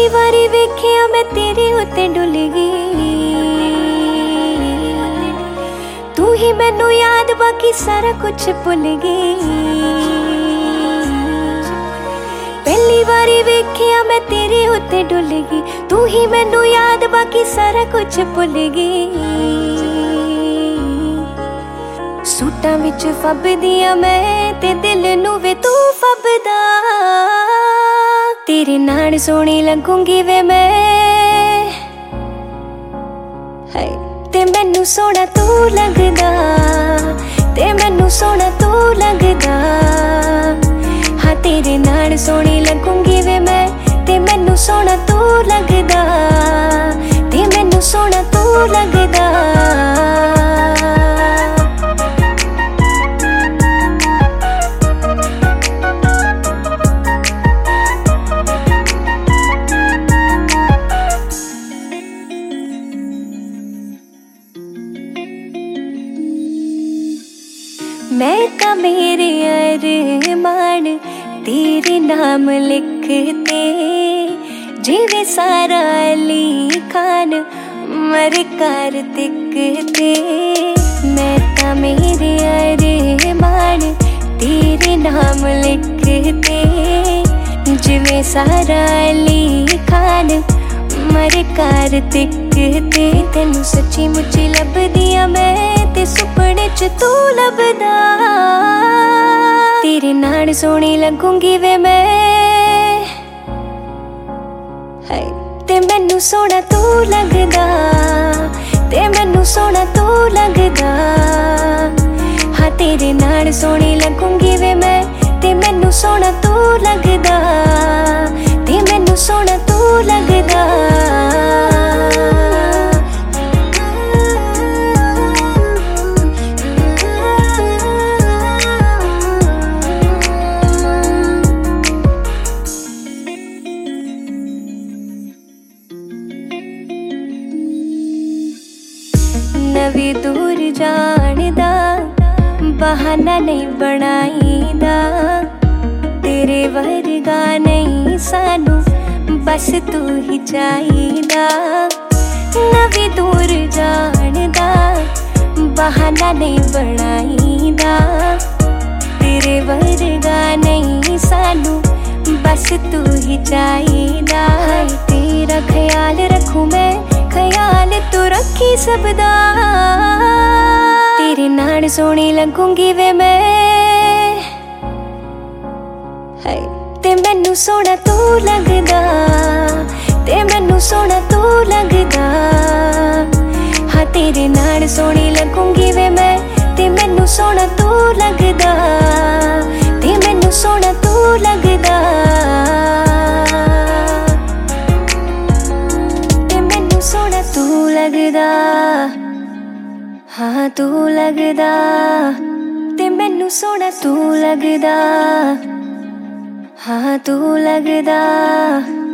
पहली बारी वेखिया मैं तेरे उत्ते डुल गई। तू ही मैनू याद बाकी सारा कुछ भुल गई। पहली बारी वेखिया मैं तेरे उत्ते डुल गई। तू ही मैनू याद बाकी सारा कुछ भुल गई। सूटां विच फबदियां मैं ते दिल नू वे तू फबदा। तेरे नाल सोहनी लगूंगी वे मैं, हाय ते मैनू सोहना तू लगदा। ते मैनू सोहना तू लगदा। हाँ तेरे नाल सोहनी लगूंगी वे मैं, ते मैनू सोहना तू लगदा। ते मैनू सोहना तू लगदा। मैं का मेरे अरमान तेरे नाम लिखते, जिवे सारा अली खान मर कार्तिक। मैं का मेरे अरमान तेरे नाम लिखते, जिवे सारा अली खान मर कार्तिक। तेनू सच्ची मुच्ची लभदियां मैं, ते सुपने च तू लभदा। तेरे नाल सोहनी लगूंगी वे मैं, हाय ते मैनू सोहना तू लगदा। ते मैनू सोहना तू लगदा। हाँ तेरे नाल सोहनी लगूंगी वे मैं, ते मैनू सोहना तू लगदा। ते मैनू सोहना तू लगदा। नवी दूर जान दा बहाना नहीं बनाईदा। तेरे वर्गा नहीं सानू बस तू ही चाहिदा। नवी दूर जान दा बहाना नहीं बनाईदा। तेरे वर्गा नहीं सानू बस तू ही चाहिदा। तेरा ख्याल रखूं मैं, ख्याल तू रखी सबदा। तेरे नाल सोहनी लगूंगी वे मैं, हाय ते मैनू सोहना तू लगदा। ते मैनू सोहना तू लगदा। हाँ तेरे नाल सोहनी लगूंगी वे मैं, ते मैनू सोहना तू लगदा। ते मैनू सोहना तू लगदा। तू लगदा। हाँ तू लगदा। ते मैनू सोहना तू लगदा। हाँ तू लगदा।